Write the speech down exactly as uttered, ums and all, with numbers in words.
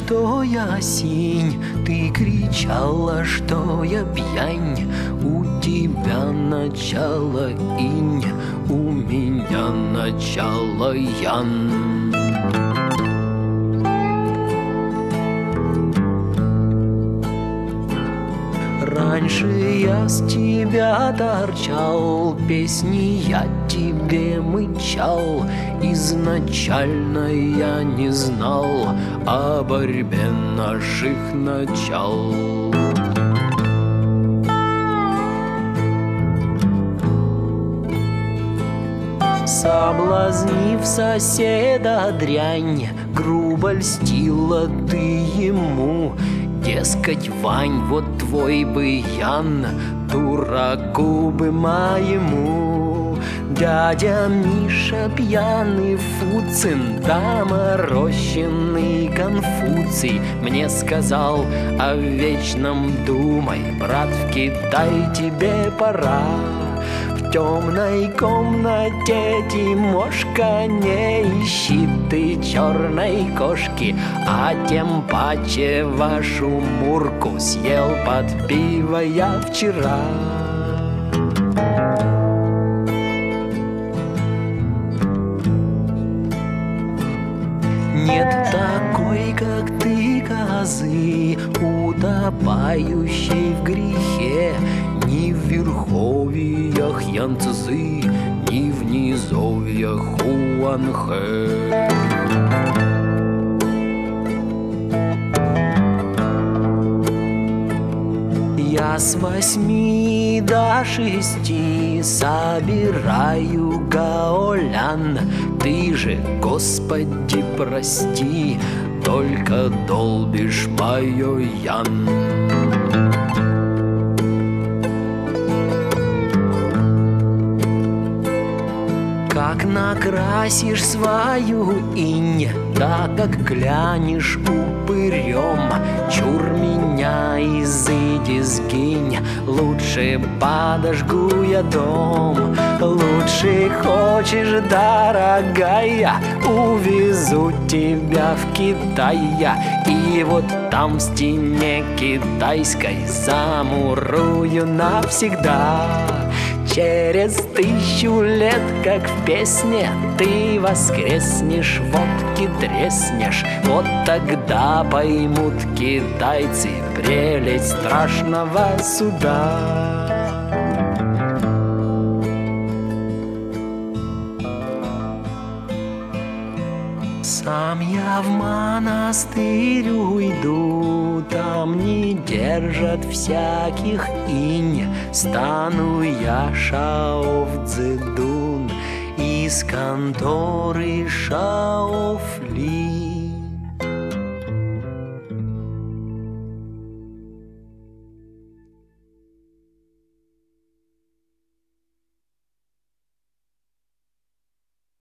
что я синь, ты кричала, что я пьянь. У тебя начало инь, у меня начало ян. Раньше я с тебя торчал, песни я тебе мычал. Изначально я не знал о борьбе наших начал. Соблазнив соседа дрянь, грубо льстила ты ему. Дескать, Вань, вот твой бы Ян, дураку бы моему. Дядя Миша пьяный Фуцин, доморощенный Конфуций мне сказал: о вечном думай, брат, в Китай тебе пора. В темной комнате Тимошка, не ищи ты черной кошки, а тем паче вашу Мурку съел под пиво я вчера. Нет такой, как ты, козы, утопающей в грехе. Ни в верховьях Янцзы, ни в низовьях Хуанхэ. Я с восьми до шести собираю гаолян. Ты же, Господи, прости, только долбишь мое ян. Как накрасишь свою инь, да как глянешь упырем, чур меня, изыди, сгинь, лучше подожгу я дом. Лучше хочешь, дорогая, увезу тебя в Китай, и вот там в стене китайской замурую навсегда. Через тысячу лет, как в песне, ты воскреснешь, водки треснешь. Вот тогда поймут китайцы прелесть страшного суда. Сам я в монастырь уйду, там не держат всяких инь. Стану я Шао Цзэдун из конторы Шао